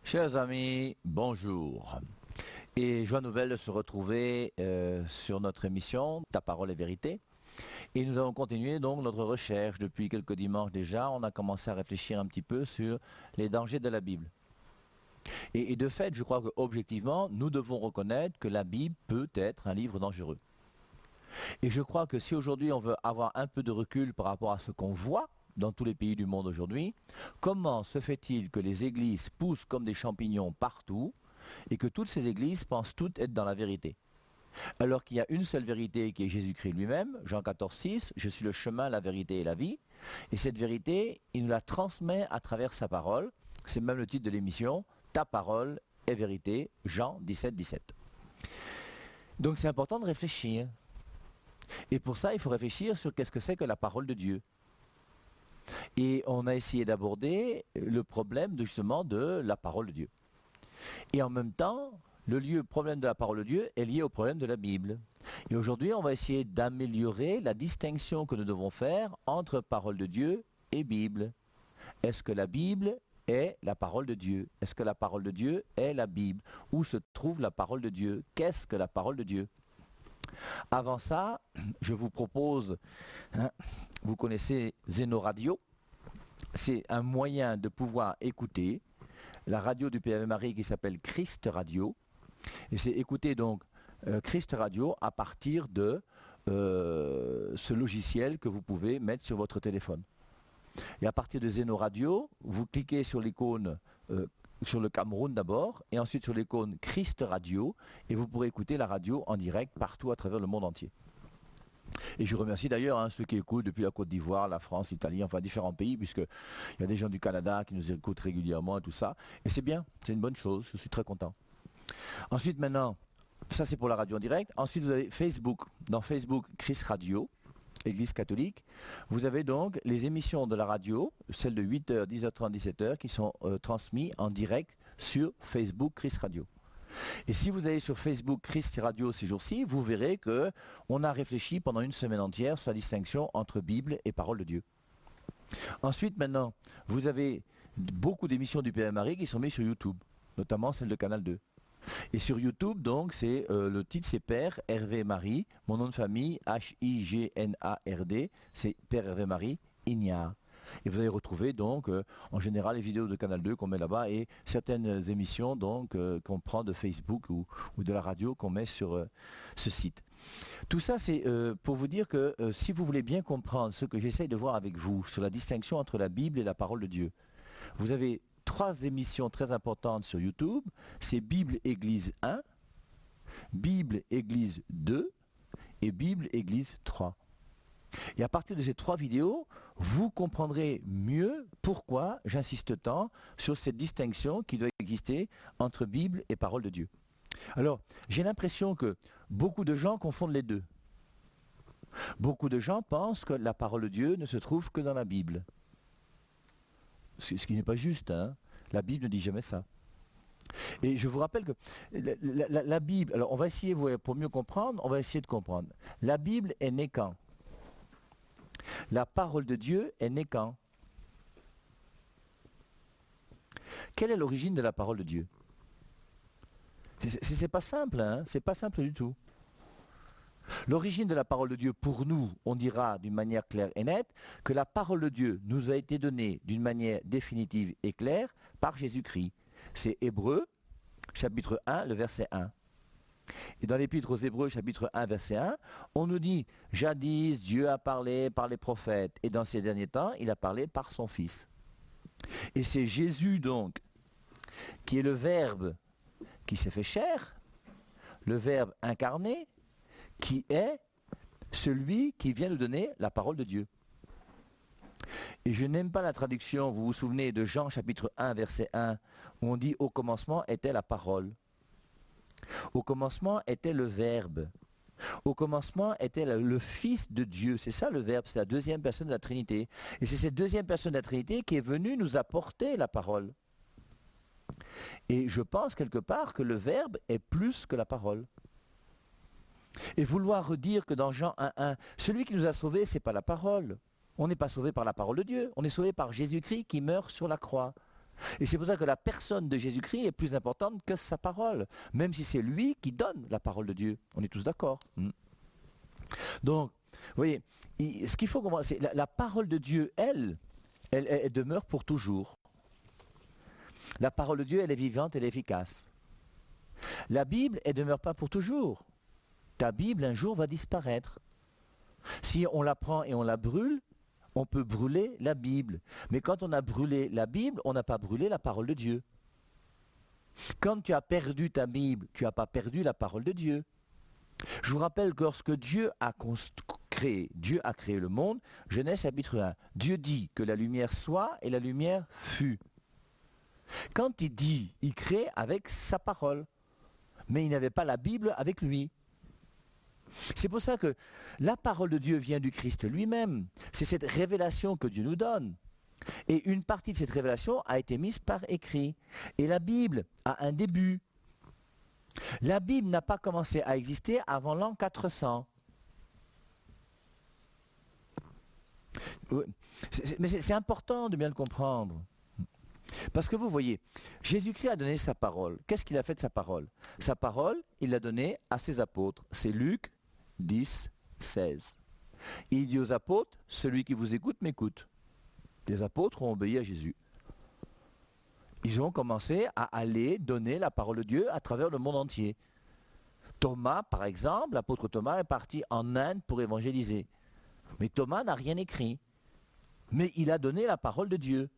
Chers amis, bonjour. Et joie nouvelle de se retrouver sur notre émission Ta parole est vérité. Et nous avons continué donc notre recherche depuis quelques dimanches déjà. On a commencé à réfléchir un petit peu sur les dangers de la Bible. Et de fait, je crois qu'objectivement, nous devons reconnaître que la Bible peut être un livre dangereux. Et je crois que si aujourd'hui on veut avoir un peu de recul par rapport à ce qu'on voit dans tous les pays du monde aujourd'hui, comment se fait-il que les églises poussent comme des champignons partout et que toutes ces églises pensent toutes être dans la vérité? Alors qu'il y a une seule vérité qui est Jésus-Christ lui-même, Jean 14, 6, je suis le chemin, la vérité et la vie. Et cette vérité, il nous la transmet à travers sa parole. C'est même le titre de l'émission, Ta parole est vérité, Jean 17, 17. Donc c'est important de réfléchir. Et pour ça, il faut réfléchir sur qu'est-ce que c'est que la parole de Dieu. Et on a essayé d'aborder le problème justement de la parole de Dieu. Et en même temps, le problème de la parole de Dieu est lié au problème de la Bible. Et aujourd'hui, on va essayer d'améliorer la distinction que nous devons faire entre parole de Dieu et Bible. Est-ce que la Bible est la parole de Dieu? Est-ce que la parole de Dieu est la Bible? Où se trouve la parole de Dieu? Qu'est-ce que la parole de Dieu? Avant ça, je vous propose, vous connaissez Zeno Radio, c'est un moyen de pouvoir écouter la radio du PAV Marie qui s'appelle Christ Radio, et c'est écouter donc Christ Radio à partir de ce logiciel que vous pouvez mettre sur votre téléphone. Et à partir de Zeno Radio, vous cliquez sur l'icône sur le Cameroun d'abord, et ensuite sur l'icône Christ Radio, et vous pourrez écouter la radio en direct partout à travers le monde entier. Et je remercie d'ailleurs ceux qui écoutent depuis la Côte d'Ivoire, la France, l'Italie, enfin différents pays, puisqu'il y a des gens du Canada qui nous écoutent régulièrement et tout ça. Et c'est bien, c'est une bonne chose, je suis très content. Ensuite maintenant, ça c'est pour la radio en direct. Ensuite vous avez Facebook. Dans Facebook, Christ Radio, Église catholique. Vous avez donc les émissions de la radio, celles de 8h, 10h30, 17h, qui sont transmises en direct sur Facebook Christ Radio. Et si vous allez sur Facebook Christ Radio ces jours-ci, vous verrez qu'on a réfléchi pendant une semaine entière sur la distinction entre Bible et parole de Dieu. Ensuite, maintenant, vous avez beaucoup d'émissions du Père Marie qui sont mises sur YouTube, notamment celle de Canal 2. Et sur YouTube, donc, le titre c'est Père Hervé Marie, mon nom de famille Hignard, c'est Père Hervé Marie, Ignard. Et vous allez retrouver donc en général les vidéos de Canal 2 qu'on met là-bas et certaines émissions donc qu'on prend de Facebook ou de la radio qu'on met sur ce site. Tout ça c'est pour vous dire que si vous voulez bien comprendre ce que j'essaye de voir avec vous sur la distinction entre la Bible et la parole de Dieu, vous avez 3 émissions très importantes sur YouTube, c'est Bible Église 1, Bible Église 2 et Bible Église 3. Et à partir de ces 3 vidéos, vous comprendrez mieux pourquoi j'insiste tant sur cette distinction qui doit exister entre Bible et parole de Dieu. Alors, j'ai l'impression que beaucoup de gens confondent les deux. Beaucoup de gens pensent que la parole de Dieu ne se trouve que dans la Bible. Ce qui n'est pas juste, hein. La Bible ne dit jamais ça. Et je vous rappelle que la Bible, alors on va essayer, pour mieux comprendre, on va essayer de comprendre. La Bible est née quand? La parole de Dieu est née quand? Quelle est l'origine de la parole de Dieu? C'est pas simple, hein? C'est pas simple du tout. L'origine de la parole de Dieu, pour nous, on dira d'une manière claire et nette que la parole de Dieu nous a été donnée d'une manière définitive et claire par Jésus-Christ. C'est Hébreux, chapitre 1, le verset 1. Et dans l'épître aux Hébreux, chapitre 1, verset 1, on nous dit « Jadis, Dieu a parlé par les prophètes, et dans ces derniers temps, il a parlé par son Fils. » Et c'est Jésus donc, qui est le Verbe qui s'est fait chair, le Verbe incarné, qui est celui qui vient nous donner la parole de Dieu. Et je n'aime pas la traduction, vous vous souvenez de Jean chapitre 1 verset 1, où on dit « Au commencement était la parole ». Au commencement était le Verbe. Au commencement était le Fils de Dieu. C'est ça le Verbe, c'est la deuxième personne de la Trinité. Et c'est cette deuxième personne de la Trinité qui est venue nous apporter la parole. Et je pense quelque part que le Verbe est plus que la parole. Et vouloir redire que dans Jean 1.1, celui qui nous a sauvés, ce n'est pas la parole. On n'est pas sauvé par la parole de Dieu. On est sauvé par Jésus-Christ qui meurt sur la croix. Et c'est pour ça que la personne de Jésus-Christ est plus importante que sa parole, même si c'est lui qui donne la parole de Dieu. On est tous d'accord. Donc, vous voyez, ce qu'il faut comprendre, c'est la parole de Dieu, elle demeure pour toujours. La parole de Dieu, elle est vivante, elle est efficace. La Bible, elle ne demeure pas pour toujours. Ta Bible, un jour, va disparaître. Si on la prend et on la brûle, on peut brûler la Bible. Mais quand on a brûlé la Bible, on n'a pas brûlé la parole de Dieu. Quand tu as perdu ta Bible, tu n'as pas perdu la parole de Dieu. Je vous rappelle que lorsque Dieu a créé le monde, Genèse chapitre 1, Dieu dit que la lumière soit et la lumière fut. Quand il dit, il crée avec sa parole. Mais il n'avait pas la Bible avec lui. C'est pour ça que la parole de Dieu vient du Christ lui-même. C'est cette révélation que Dieu nous donne. Et une partie de cette révélation a été mise par écrit. Et la Bible a un début. La Bible n'a pas commencé à exister avant l'an 400. Mais c'est important de bien le comprendre. Parce que vous voyez, Jésus-Christ a donné sa parole. Qu'est-ce qu'il a fait de sa parole? Sa parole, il l'a donnée à ses apôtres. C'est Luc 10, 16. Il dit aux apôtres, celui qui vous écoute m'écoute. Les apôtres ont obéi à Jésus. Ils ont commencé à aller donner la parole de Dieu à travers le monde entier. Thomas, par exemple, l'apôtre Thomas est parti en Inde pour évangéliser. Mais Thomas n'a rien écrit. Mais il a donné la parole de Dieu.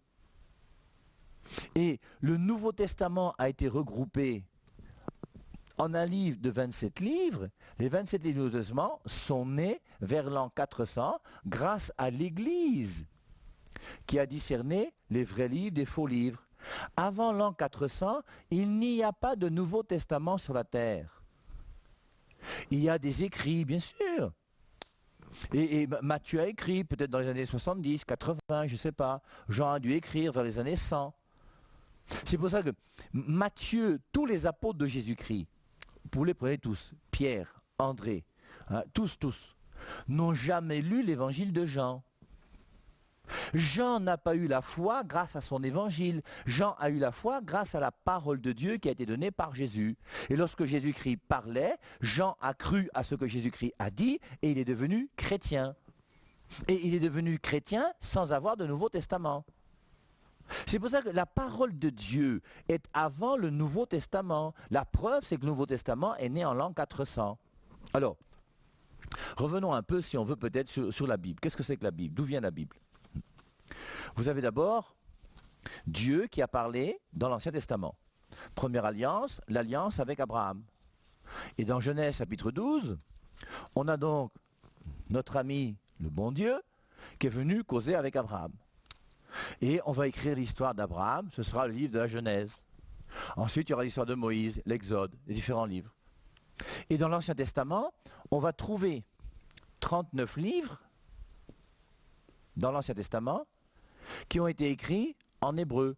Et le Nouveau Testament a été regroupé en un livre de 27 livres. Les 27 livres du Nouveau Testament sont nés vers l'an 400 grâce à l'Église qui a discerné les vrais livres des faux livres. Avant l'an 400, il n'y a pas de Nouveau Testament sur la terre. Il y a des écrits, bien sûr. Et Matthieu a écrit peut-être dans les années 70, 80, je ne sais pas. Jean a dû écrire vers les années 100. C'est pour ça que Matthieu, tous les apôtres de Jésus-Christ, vous les prenez tous, Pierre, André, tous, n'ont jamais lu l'évangile de Jean. Jean n'a pas eu la foi grâce à son évangile. Jean a eu la foi grâce à la parole de Dieu qui a été donnée par Jésus. Et lorsque Jésus-Christ parlait, Jean a cru à ce que Jésus-Christ a dit et il est devenu chrétien. Et il est devenu chrétien sans avoir de Nouveau Testament. C'est pour ça que la parole de Dieu est avant le Nouveau Testament. La preuve, c'est que le Nouveau Testament est né en l'an 400. Alors, revenons un peu, si on veut, peut-être sur la Bible. Qu'est-ce que c'est que la Bible? D'où vient la Bible? Vous avez d'abord Dieu qui a parlé dans l'Ancien Testament. Première alliance, l'alliance avec Abraham. Et dans Genèse chapitre 12, on a donc notre ami, le bon Dieu, qui est venu causer avec Abraham. Et on va écrire l'histoire d'Abraham, ce sera le livre de la Genèse. Ensuite, il y aura l'histoire de Moïse, l'Exode, les différents livres. Et dans l'Ancien Testament, on va trouver 39 livres dans l'Ancien Testament qui ont été écrits en hébreu.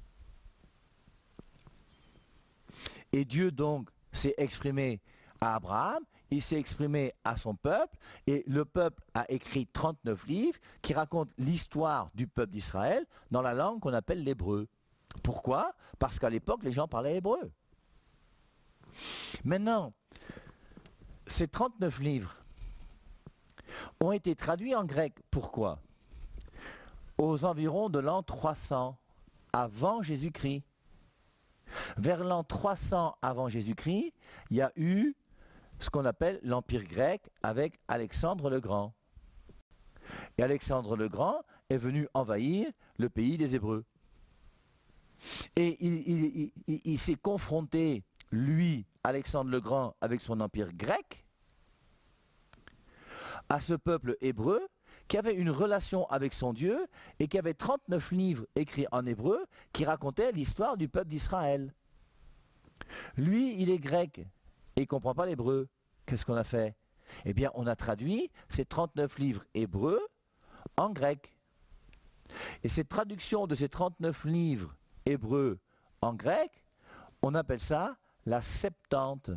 Et Dieu donc s'est exprimé à Abraham, il s'est exprimé à son peuple, et le peuple a écrit 39 livres qui racontent l'histoire du peuple d'Israël dans la langue qu'on appelle l'hébreu. Pourquoi? Parce qu'à l'époque, les gens parlaient hébreu. Maintenant, ces 39 livres ont été traduits en grec. Pourquoi? Aux environs de l'an 300 avant Jésus-Christ. Vers l'an 300 avant Jésus-Christ, il y a eu ce qu'on appelle l'Empire grec avec Alexandre le Grand. Et Alexandre le Grand est venu envahir le pays des Hébreux. Et il s'est confronté, lui, Alexandre le Grand, avec son empire grec, à ce peuple hébreu qui avait une relation avec son Dieu et qui avait 39 livres écrits en hébreu qui racontaient l'histoire du peuple d'Israël. Lui, il est grec et il ne comprend pas l'hébreu. Qu'est-ce qu'on a fait? Eh bien, on a traduit ces 39 livres hébreux en grec. Et cette traduction de ces 39 livres hébreux en grec, on appelle ça la Septante.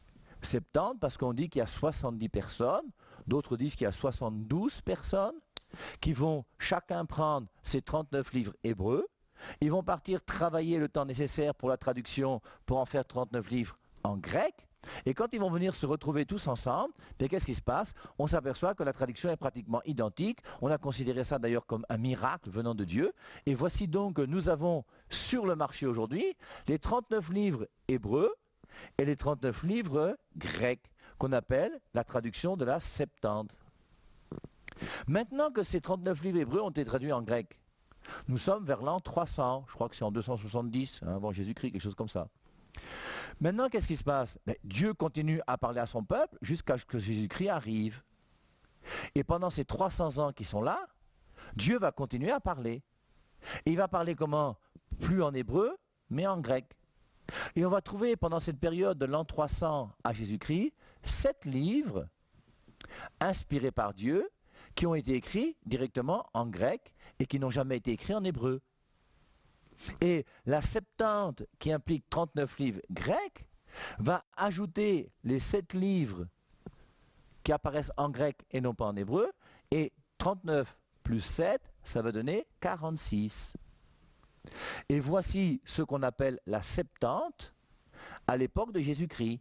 Septante parce qu'on dit qu'il y a 70 personnes, d'autres disent qu'il y a 72 personnes, qui vont chacun prendre ces 39 livres hébreux. Ils vont partir travailler le temps nécessaire pour la traduction, pour en faire 39 livres en grec. Et quand ils vont venir se retrouver tous ensemble, qu'est-ce qui se passe? On s'aperçoit que la traduction est pratiquement identique. On a considéré ça d'ailleurs comme un miracle venant de Dieu. Et voici donc que nous avons sur le marché aujourd'hui les 39 livres hébreux et les 39 livres grecs, qu'on appelle la traduction de la Septante. Maintenant que ces 39 livres hébreux ont été traduits en grec, nous sommes vers l'an 300, je crois que c'est en 270, avant Jésus-Christ, quelque chose comme ça. Maintenant, qu'est-ce qui se passe? Dieu continue à parler à son peuple jusqu'à ce que Jésus-Christ arrive. Et pendant ces 300 ans qui sont là, Dieu va continuer à parler. Et il va parler comment? Plus en hébreu, mais en grec. Et on va trouver pendant cette période de l'an 300 à Jésus-Christ 7 livres inspirés par Dieu qui ont été écrits directement en grec et qui n'ont jamais été écrits en hébreu. Et la Septante, qui implique 39 livres grecs, va ajouter les 7 livres qui apparaissent en grec et non pas en hébreu, et 39 plus 7, ça va donner 46. Et voici ce qu'on appelle la Septante à l'époque de Jésus-Christ.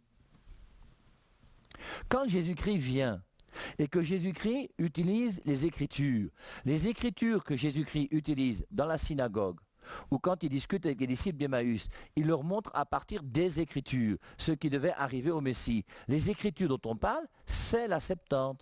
Quand Jésus-Christ vient et que Jésus-Christ utilise les Écritures que Jésus-Christ utilise dans la synagogue, ou quand il discute avec les disciples d'Emmaüs, il leur montre à partir des Écritures ce qui devait arriver au Messie. Les Écritures dont on parle, c'est la Septante.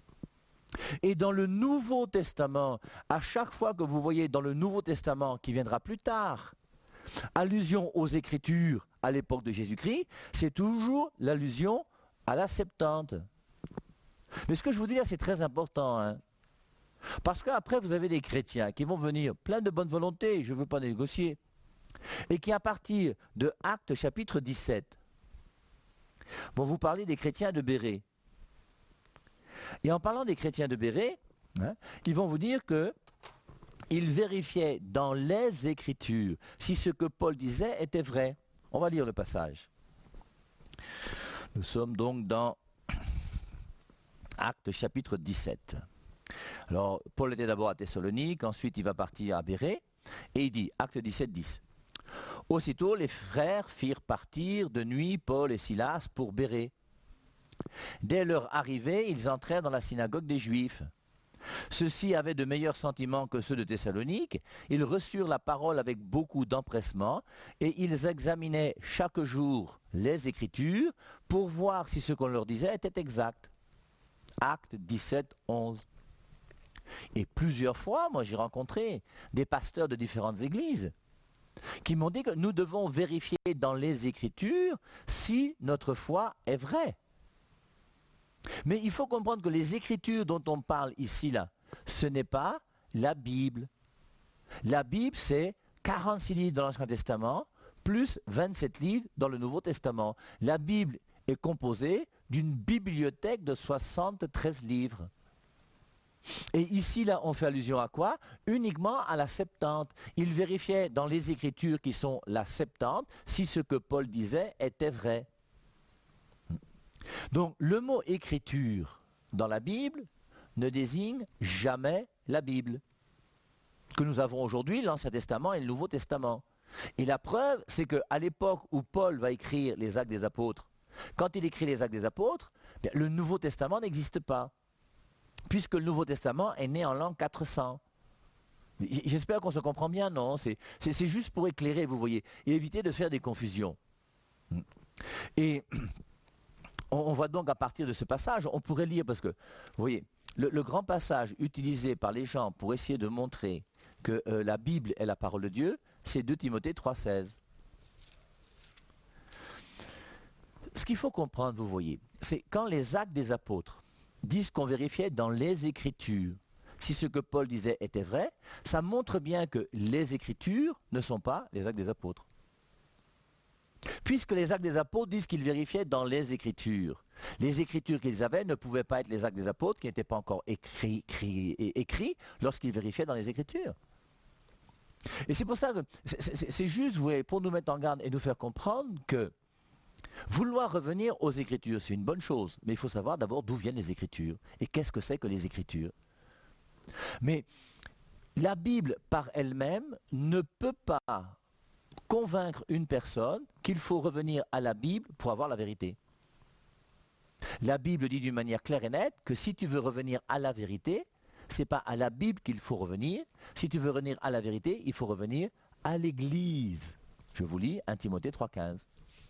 Et dans le Nouveau Testament, à chaque fois que vous voyez dans le Nouveau Testament, qui viendra plus tard, allusion aux Écritures à l'époque de Jésus-Christ, c'est toujours l'allusion à la Septante. Mais ce que je vous dis là, c'est très important, hein. Parce qu'après, vous avez des chrétiens qui vont venir pleins de bonne volonté, je ne veux pas négocier, et qui à partir de Actes chapitre 17, vont vous parler des chrétiens de Bérée. Et en parlant des chrétiens de Bérée, ils vont vous dire qu'ils vérifiaient dans les Écritures si ce que Paul disait était vrai. On va lire le passage. Nous sommes donc dans Actes chapitre 17. Alors, Paul était d'abord à Thessalonique, ensuite il va partir à Bérée, et il dit, Actes 17, 10. Aussitôt, les frères firent partir de nuit Paul et Silas pour Bérée. Dès leur arrivée, ils entrèrent dans la synagogue des Juifs. Ceux-ci avaient de meilleurs sentiments que ceux de Thessalonique. Ils reçurent la parole avec beaucoup d'empressement et ils examinaient chaque jour les Écritures pour voir si ce qu'on leur disait était exact. Acte 17, 11. Et plusieurs fois, moi j'ai rencontré des pasteurs de différentes églises qui m'ont dit que nous devons vérifier dans les Écritures si notre foi est vraie. Mais il faut comprendre que les Écritures dont on parle ici, là, ce n'est pas la Bible. La Bible, c'est 46 livres dans l'Ancien Testament, plus 27 livres dans le Nouveau Testament. La Bible est composée d'une bibliothèque de 73 livres. Et ici, là, on fait allusion à quoi? Uniquement à la Septante. Il vérifiait dans les Écritures qui sont la Septante si ce que Paul disait était vrai. Donc, le mot Écriture dans la Bible ne désigne jamais la Bible. Que nous avons aujourd'hui, l'Ancien Testament et le Nouveau Testament. Et la preuve, c'est qu'à l'époque où Paul va écrire les Actes des Apôtres, quand il écrit les Actes des Apôtres, le Nouveau Testament n'existe pas. Puisque le Nouveau Testament est né en l'an 400. J'espère qu'on se comprend bien, non? C'est juste pour éclairer, vous voyez, et éviter de faire des confusions. Et on voit donc à partir de ce passage, on pourrait lire, parce que, vous voyez, le grand passage utilisé par les gens pour essayer de montrer que la Bible est la parole de Dieu, c'est 2 Timothée 3,16. Ce qu'il faut comprendre, vous voyez, c'est quand les Actes des Apôtres disent qu'on vérifiait dans les Écritures si ce que Paul disait était vrai, ça montre bien que les Écritures ne sont pas les Actes des Apôtres. Puisque les Actes des Apôtres disent qu'ils vérifiaient dans les Écritures qu'ils avaient ne pouvaient pas être les Actes des Apôtres qui n'étaient pas encore écrits lorsqu'ils vérifiaient dans les Écritures. Et c'est pour ça que c'est juste, vous voyez, pour nous mettre en garde et nous faire comprendre que vouloir revenir aux Écritures, c'est une bonne chose, mais il faut savoir d'abord d'où viennent les Écritures et qu'est-ce que c'est que les Écritures. Mais la Bible par elle-même ne peut pas convaincre une personne qu'il faut revenir à la Bible pour avoir la vérité. La Bible dit d'une manière claire et nette que si tu veux revenir à la vérité, ce n'est pas à la Bible qu'il faut revenir. Si tu veux revenir à la vérité, il faut revenir à l'Église. Je vous lis 1 Timothée 3,15.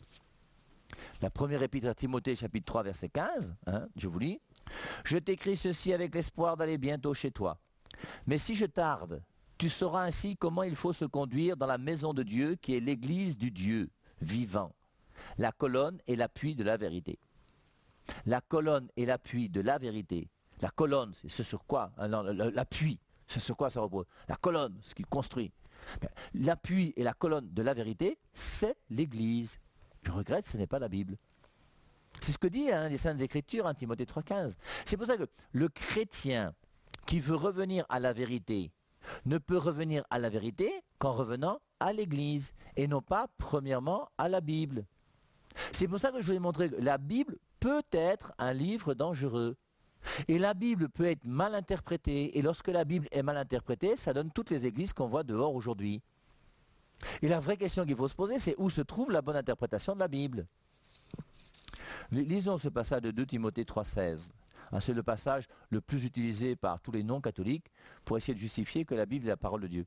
La première épître à Timothée, chapitre 3, verset 15, je vous lis. « Je t'écris ceci avec l'espoir d'aller bientôt chez toi. Mais si je tarde, tu sauras ainsi comment il faut se conduire dans la maison de Dieu qui est l'église du Dieu vivant, la colonne et l'appui de la vérité. » La colonne et l'appui de la vérité. La colonne, c'est ce sur quoi, l'appui, c'est sur quoi ça repose. La colonne, ce qui construit. L'appui et la colonne de la vérité, c'est l'église. Je regrette, ce n'est pas la Bible. C'est ce que dit les Saintes Écritures, Timothée 3,15. C'est pour ça que le chrétien qui veut revenir à la vérité ne peut revenir à la vérité qu'en revenant à l'Église et non pas premièrement à la Bible. C'est pour ça que je vous ai montré que la Bible peut être un livre dangereux. Et la Bible peut être mal interprétée. Et lorsque la Bible est mal interprétée, ça donne toutes les églises qu'on voit dehors aujourd'hui. Et la vraie question qu'il faut se poser, c'est où se trouve la bonne interprétation de la Bible. Lisons ce passage de 2 Timothée 3,16. C'est le passage le plus utilisé par tous les non-catholiques pour essayer de justifier que la Bible est la parole de Dieu.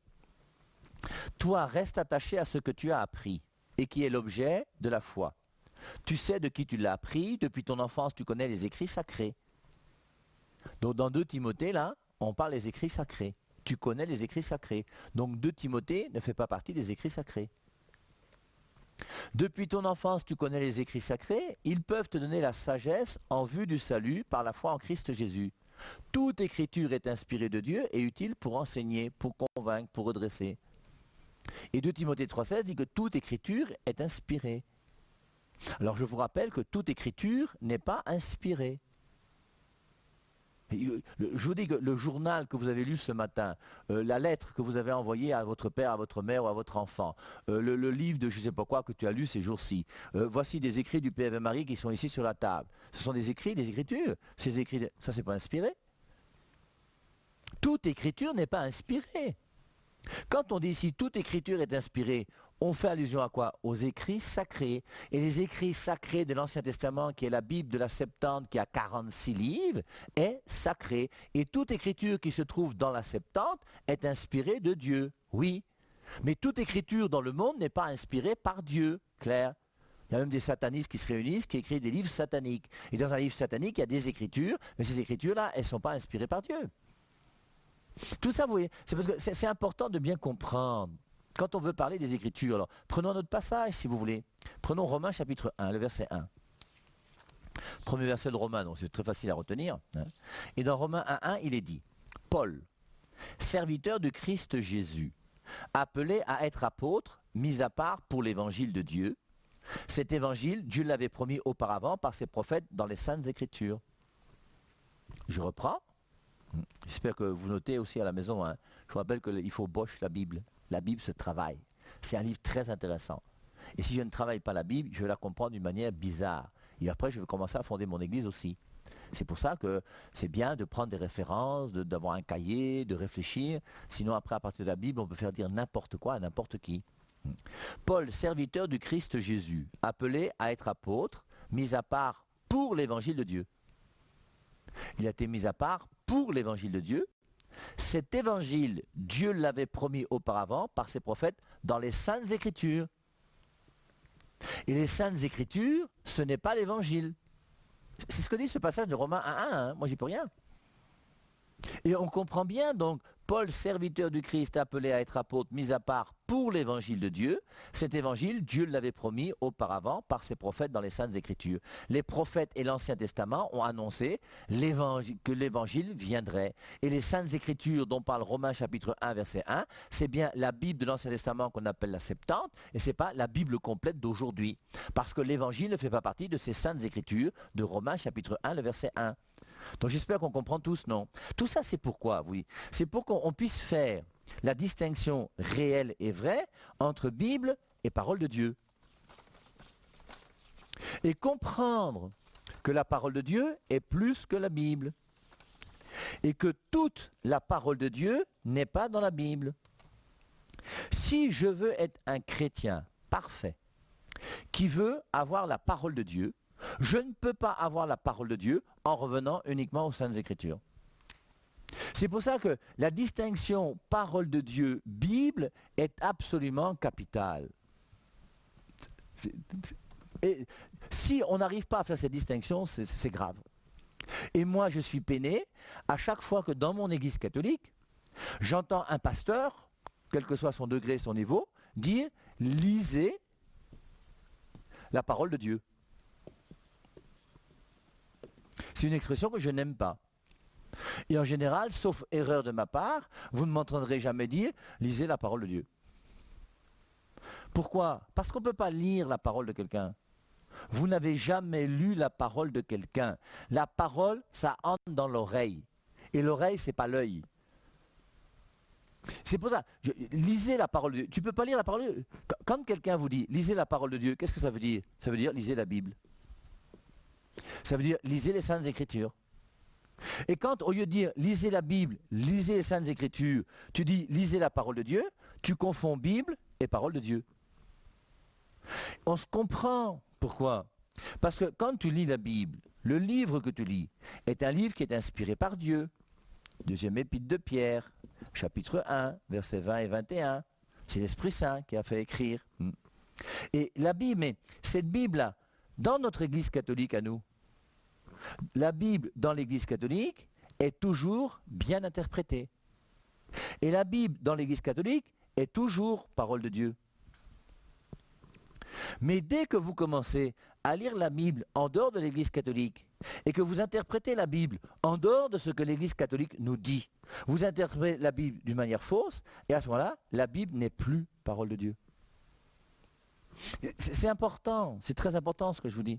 Toi, reste attaché à ce que tu as appris et qui est l'objet de la foi. Tu sais de qui tu l'as appris, depuis ton enfance tu connais les écrits sacrés. Donc dans 2 Timothée, là, on parle des écrits sacrés. Tu connais les écrits sacrés. Donc 2 Timothée ne fait pas partie des écrits sacrés. Depuis ton enfance, tu connais les écrits sacrés, ils peuvent te donner la sagesse en vue du salut par la foi en Christ Jésus. Toute écriture est inspirée de Dieu et utile pour enseigner, pour convaincre, pour redresser. Et 2 Timothée 3,16 dit que toute écriture est inspirée. Alors je vous rappelle que toute écriture n'est pas inspirée. Je vous dis que le journal que vous avez lu ce matin, la lettre que vous avez envoyée à votre père, à votre mère ou à votre enfant, le livre de je ne sais pas quoi que tu as lu ces jours-ci, voici des écrits du PV Marie qui sont ici sur la table. Ce sont des écrits, des écritures. Ces écrits, ça c'est pas inspiré. Toute écriture n'est pas inspirée. Quand on dit ici toute écriture est inspirée, on fait allusion à quoi? Aux écrits sacrés. Et les écrits sacrés de l'Ancien Testament, qui est la Bible de la Septante, qui a 46 livres, est sacrée. Et toute écriture qui se trouve dans la Septante est inspirée de Dieu. Oui. Mais toute écriture dans le monde n'est pas inspirée par Dieu. Clair. Il y a même des satanistes qui se réunissent, qui écrivent des livres sataniques. Et dans un livre satanique, il y a des écritures, mais ces écritures-là, elles ne sont pas inspirées par Dieu. Tout ça, vous voyez, c'est parce que c'est important de bien comprendre. Quand on veut parler des Écritures, alors, prenons notre passage, si vous voulez. Prenons Romains chapitre 1, le verset 1. Premier verset de Romains, donc c'est très facile à retenir. Et dans Romains 1, il est dit, Paul, serviteur de Christ Jésus, appelé à être apôtre, mis à part pour l'évangile de Dieu. Cet évangile, Dieu l'avait promis auparavant par ses prophètes dans les Saintes Écritures. Je reprends. J'espère que vous notez aussi à la maison. Je vous rappelle qu'il faut Bosch la Bible. La Bible se travaille. C'est un livre très intéressant. Et si je ne travaille pas la Bible, je vais la comprendre d'une manière bizarre. Et après, je vais commencer à fonder mon église aussi. C'est pour ça que c'est bien de prendre des références, d'avoir un cahier, de réfléchir. Sinon, après, à partir de la Bible, on peut faire dire n'importe quoi à n'importe qui. Paul, serviteur du Christ Jésus, appelé à être apôtre, mis à part pour l'évangile de Dieu. Il a été mis à part pour l'évangile de Dieu. Cet évangile, Dieu l'avait promis auparavant par ses prophètes dans les Saintes Écritures. Et les Saintes Écritures, ce n'est pas l'évangile. C'est ce que dit ce passage de Romains 1.1, moi j'y peux rien. Et on comprend bien donc, Paul, serviteur du Christ, appelé à être apôtre, mis à part pour l'évangile de Dieu. Cet évangile, Dieu l'avait promis auparavant par ses prophètes dans les Saintes Écritures. Les prophètes et l'Ancien Testament ont annoncé que l'évangile viendrait. Et les Saintes Écritures dont parle Romains chapitre 1 verset 1, c'est bien la Bible de l'Ancien Testament qu'on appelle la Septante, et ce n'est pas la Bible complète d'aujourd'hui. Parce que l'évangile ne fait pas partie de ces Saintes Écritures de Romains chapitre 1, le verset 1. Donc j'espère qu'on comprend tous, non? Tout ça c'est pourquoi, oui. C'est pour qu'on puisse faire la distinction réelle et vraie entre Bible et parole de Dieu. Et comprendre que la parole de Dieu est plus que la Bible. et que toute la parole de Dieu n'est pas dans la Bible. Si je veux être un chrétien parfait, qui veut avoir la parole de Dieu, je ne peux pas avoir la parole de Dieu en revenant uniquement aux Saintes Écritures. C'est pour ça que la distinction parole de Dieu, Bible, est absolument capitale. Et si on n'arrive pas à faire cette distinction, c'est grave. Et moi, je suis peiné à chaque fois que dans mon église catholique, j'entends un pasteur, quel que soit son degré, son niveau, dire « lisez la parole de Dieu ». C'est une expression que je n'aime pas. Et en général, sauf erreur de ma part, vous ne m'entendrez jamais dire « lisez la parole de Dieu ». Pourquoi? Parce qu'on ne peut pas lire la parole de quelqu'un. Vous n'avez jamais lu la parole de quelqu'un. La parole, ça entre dans l'oreille. Et l'oreille, ce n'est pas l'œil. C'est pour ça, lisez la parole de Dieu. Tu ne peux pas lire la parole de Dieu. Quand quelqu'un vous dit, lisez la parole de Dieu, qu'est-ce que ça veut dire? Ça veut dire, lisez la Bible. Ça veut dire, lisez les Saintes Écritures. Et quand, au lieu de dire, lisez la Bible, lisez les Saintes Écritures, tu dis, lisez la parole de Dieu, tu confonds Bible et parole de Dieu. On se comprend. Pourquoi? Parce que quand tu lis la Bible, le livre que tu lis est un livre qui est inspiré par Dieu. Deuxième épître de Pierre, chapitre 1, versets 20 et 21. C'est l'Esprit Saint qui a fait écrire. Et la Bible, mais cette Bible-là, dans notre Église catholique à nous, la Bible dans l'Église catholique est toujours bien interprétée. Et la Bible dans l'Église catholique est toujours parole de Dieu. Mais dès que vous commencez à lire la Bible en dehors de l'Église catholique et que vous interprétez la Bible en dehors de ce que l'Église catholique nous dit, vous interprétez la Bible d'une manière fausse et à ce moment-là, la Bible n'est plus parole de Dieu. C'est important, c'est très important ce que je vous dis.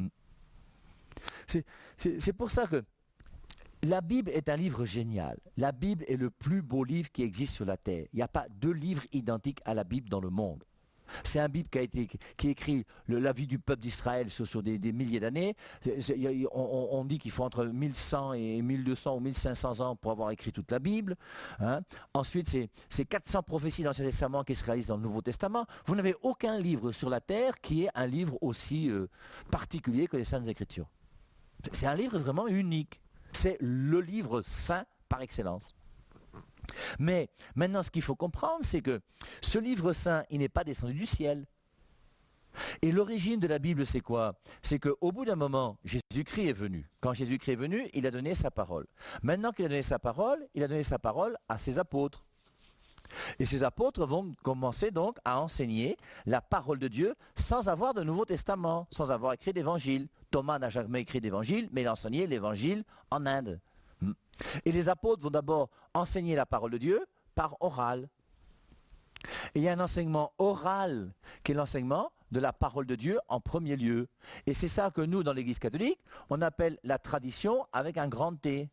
C'est pour ça que la Bible est un livre génial. La Bible est le plus beau livre qui existe sur la terre. Il n'y a pas deux livres identiques à la Bible dans le monde. C'est un Bible qui écrit la vie du peuple d'Israël sur des milliers d'années. On dit qu'il faut entre 1100 et 1200 ou 1500 ans pour avoir écrit toute la Bible. Hein. Ensuite, c'est 400 prophéties dans l'Ancien Testament qui se réalisent dans le Nouveau Testament. Vous n'avez aucun livre sur la terre qui est un livre aussi particulier que les Saintes Écritures. C'est un livre vraiment unique. C'est le livre saint par excellence. Mais maintenant, ce qu'il faut comprendre, c'est que ce livre saint, il n'est pas descendu du ciel. Et l'origine de la Bible, c'est quoi? C'est qu'au bout d'un moment, Jésus-Christ est venu. Quand Jésus-Christ est venu, il a donné sa parole. Maintenant qu'il a donné sa parole, il a donné sa parole à ses apôtres. Et ces apôtres vont commencer donc à enseigner la parole de Dieu sans avoir de Nouveau Testament, sans avoir écrit d'évangile. Thomas n'a jamais écrit d'évangile, mais il a enseigné l'évangile en Inde. Et les apôtres vont d'abord enseigner la parole de Dieu par oral. Et il y a un enseignement oral qui est l'enseignement de la parole de Dieu en premier lieu. Et c'est ça que nous, dans l'Église catholique, on appelle la tradition avec un grand T.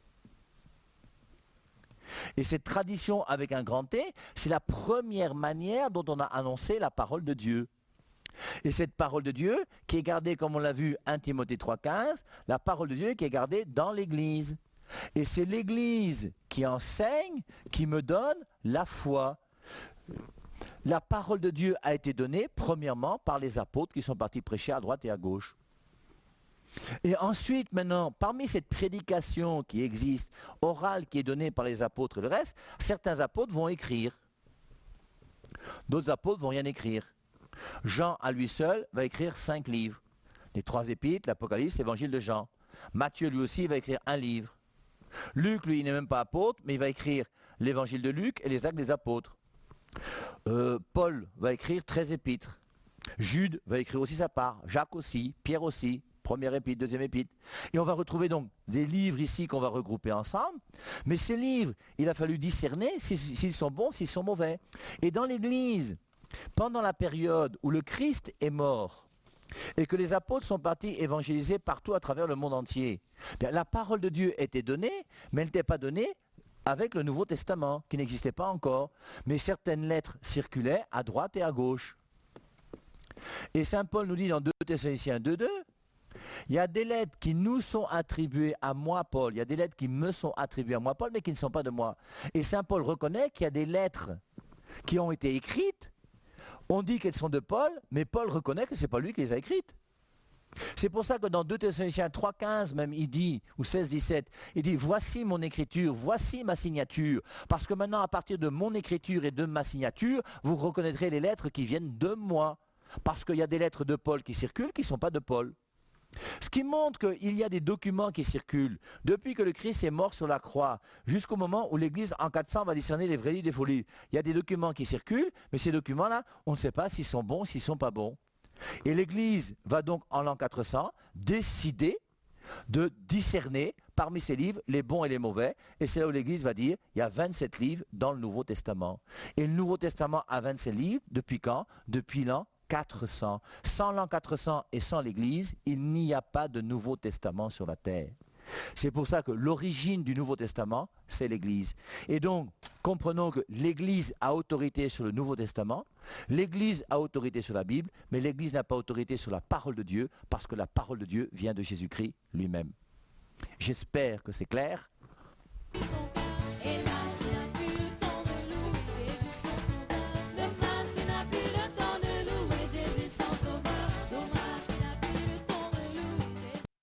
Et cette tradition avec un grand T, c'est la première manière dont on a annoncé la parole de Dieu. Et cette parole de Dieu, qui est gardée, comme on l'a vu, 1 Timothée 3,15, la parole de Dieu qui est gardée dans l'Église. Et c'est l'Église qui enseigne, qui me donne la foi. La parole de Dieu a été donnée, premièrement, par les apôtres qui sont partis prêcher à droite et à gauche. Et ensuite, maintenant, parmi cette prédication qui existe, orale qui est donnée par les apôtres et le reste, certains apôtres vont écrire. D'autres apôtres vont rien écrire. Jean, à lui seul, va écrire 5 livres. Les 3 épîtres, l'Apocalypse, l'Évangile de Jean. Matthieu, lui aussi, va écrire 1 livre. Luc, lui, il n'est même pas apôtre, mais il va écrire l'Évangile de Luc et les Actes des apôtres. Paul va écrire 13 épîtres. Jude va écrire aussi sa part. Jacques aussi. Pierre aussi. Première épître, deuxième épître. Et on va retrouver donc des livres ici qu'on va regrouper ensemble. Mais ces livres, il a fallu discerner s'ils sont bons, s'ils sont mauvais. Et dans l'Église, pendant la période où le Christ est mort et que les apôtres sont partis évangéliser partout à travers le monde entier, bien, la parole de Dieu était donnée, mais elle n'était pas donnée avec le Nouveau Testament, qui n'existait pas encore. Mais certaines lettres circulaient à droite et à gauche. Et Saint Paul nous dit dans 2 Thessaloniciens 2,2, Il y a des lettres qui nous sont attribuées à moi, Paul. Il y a des lettres qui me sont attribuées à moi, Paul, mais qui ne sont pas de moi. Et saint Paul reconnaît qu'il y a des lettres qui ont été écrites. On dit qu'elles sont de Paul, mais Paul reconnaît que ce n'est pas lui qui les a écrites. C'est pour ça que dans 2 Thessaloniciens 3,15 même, il dit, ou 16,17, il dit, voici mon écriture, voici ma signature. Parce que maintenant, à partir de mon écriture et de ma signature, vous reconnaîtrez les lettres qui viennent de moi. Parce qu'il y a des lettres de Paul qui circulent qui ne sont pas de Paul. Ce qui montre qu'il y a des documents qui circulent depuis que le Christ est mort sur la croix jusqu'au moment où l'Église en 400 va discerner les vrais livres des faux livres. Il y a des documents qui circulent, mais ces documents-là, on ne sait pas s'ils sont bons, s'ils ne sont pas bons. Et l'Église va donc en l'an 400 décider de discerner parmi ces livres les bons et les mauvais. Et c'est là où l'Église va dire, il y a 27 livres dans le Nouveau Testament. Et le Nouveau Testament a 27 livres, depuis quand? Depuis l'an 400. Sans l'an 400 et sans l'Église, il n'y a pas de Nouveau Testament sur la terre. C'est pour ça que l'origine du Nouveau Testament, c'est l'Église. Et donc, comprenons que l'Église a autorité sur le Nouveau Testament, l'Église a autorité sur la Bible, mais l'Église n'a pas autorité sur la parole de Dieu, parce que la parole de Dieu vient de Jésus-Christ lui-même. J'espère que c'est clair.